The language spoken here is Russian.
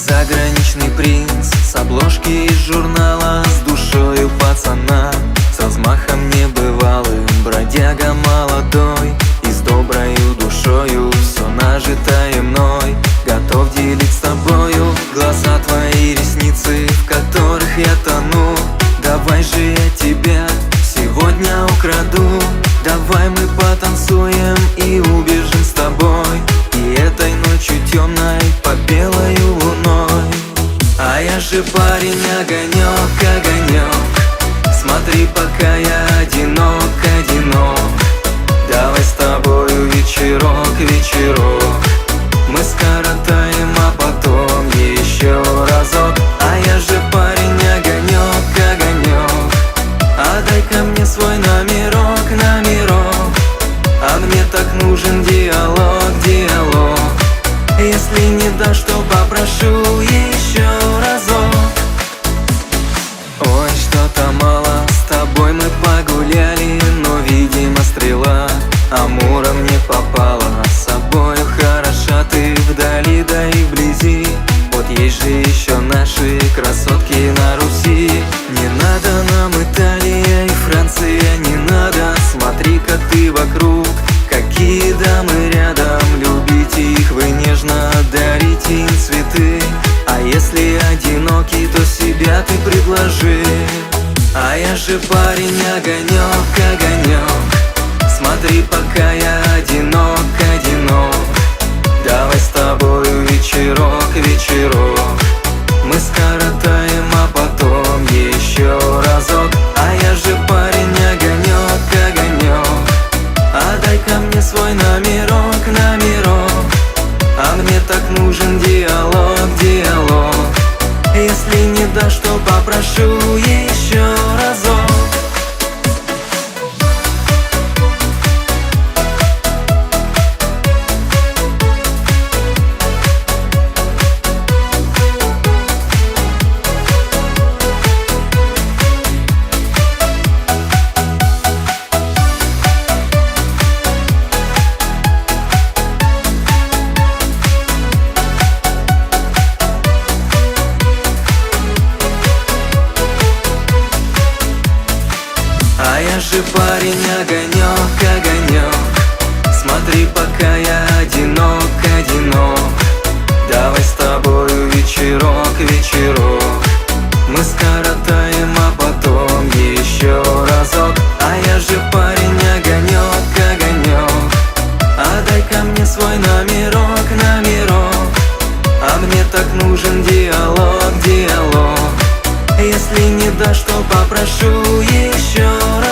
Заграничный принц с обложки из журнала, с душою пацана, с размахом небывалым, бродяга молодой и с доброю душою. Все нажитое мной готов делить с тобою. Глаза твои, ресницы, в которых я тону. Давай же я тебя сегодня украду. Давай мы потанцуем и убежим с тобой, и этой ночью темной под белою луной. А я же парень огонек, огонек. Смотри, пока я одинок, одинок. Давай с тобою вечерок, вечерок. Мы скоротаем, а потом еще разок. А я же парень огонек, огонек. А дай-ка мне свой номерок, номерок. А мне так нужен диалог, диалог. Если не дашь, то попрошу еще разок. Ой, что-то мало, с тобой мы погуляли, но, видимо, стрела амуром не попала. С собою хороша ты вдали, да и вблизи. Вот есть же еще наши красотки на Руси. Не надо нам Италия и Франция, не надо. Смотри-ка ты вокруг, какие дамы рядом. Любите их вы нежно, дарите им цветы. А если одиноки, то себя ты предложи. А я же парень огонек, огонек. Смотри, пока я одинок, одинок. Давай с тобою вечерок, вечерок. Мы скоротаем, а потом еще разок. А я же парень огонек, огонек. А дай-ка мне свой номерок, номерок. А мне так нужен диалог, диалог. Если не дашь, то попрошу еще разок. А я же парень огонек, огонек. Смотри, пока я одинок, одинок. Давай с тобою вечерок, вечерок. Мы скоротаем, а потом еще разок. А я же парень огонек, огонек. А дай-ка мне свой номерок, номерок. А мне так нужен диалог, диалог. Если не дашь, то попрошу еще.